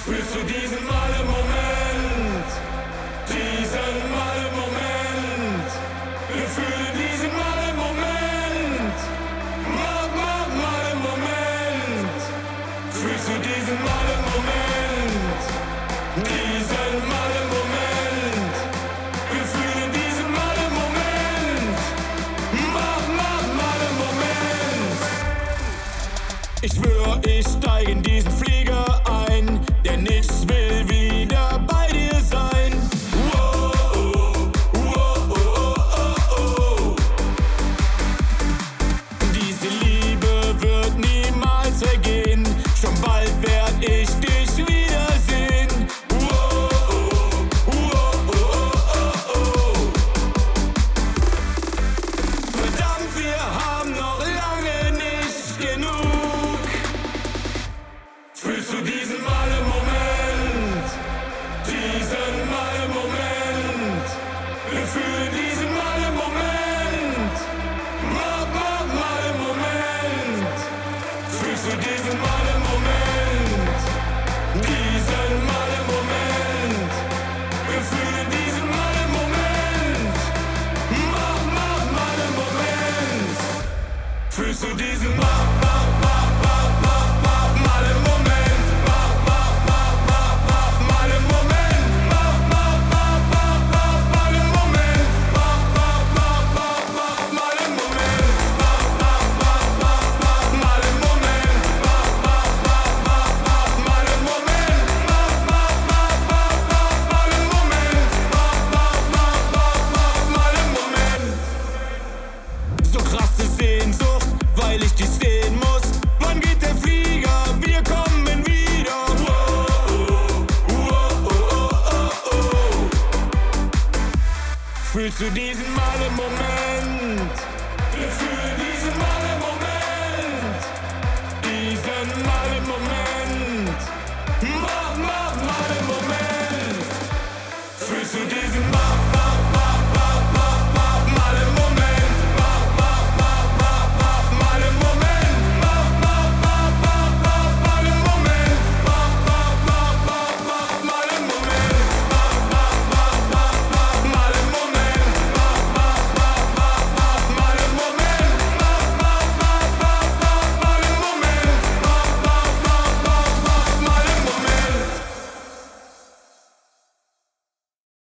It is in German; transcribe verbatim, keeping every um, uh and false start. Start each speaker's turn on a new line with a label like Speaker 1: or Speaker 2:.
Speaker 1: Fühlst du diesen Male-Moment? Diesen Male-Moment? Wir fühlen diesen Male-Moment. Ma, ma, Male-Moment. Fühlst du diesen Male-Moment? Diesen Male-Moment? Wir fühlen diesen Male-Moment. Ma, ma, Male-Moment. Ich schwör, ich steig in diesen Flieger ein, denn ich will wieder bei dir sein. Wow, wow, oh, oh, oh. Diese Liebe wird niemals vergehen, schon bald werd ich dich wiedersehen. Wow, wow, oh, oh, oh. Verdammt, wir haben noch lange nicht genug. Fühlst du diesen Male-Moment? Diesen Male-Moment? Wir fühlen diesen Male-Moment. Ma, ma, Male-Moment. Fühlst du diesen Male-Moment? Diesen Male-Moment? Wir fühlen diesen Male-Moment. Ma, ma, Male-Moment. Fühlst du diesen Ma, ma, ma, ma, ma, ma, Male-Moment? So krasse Sehnsucht, weil ich dich sehen muss. Wann geht der Flieger? Wir kommen wieder. Wow, wow, oh, oh, oh. Fühlst du diesen Male-Moment? Wir fühlen diesen Male-Moment.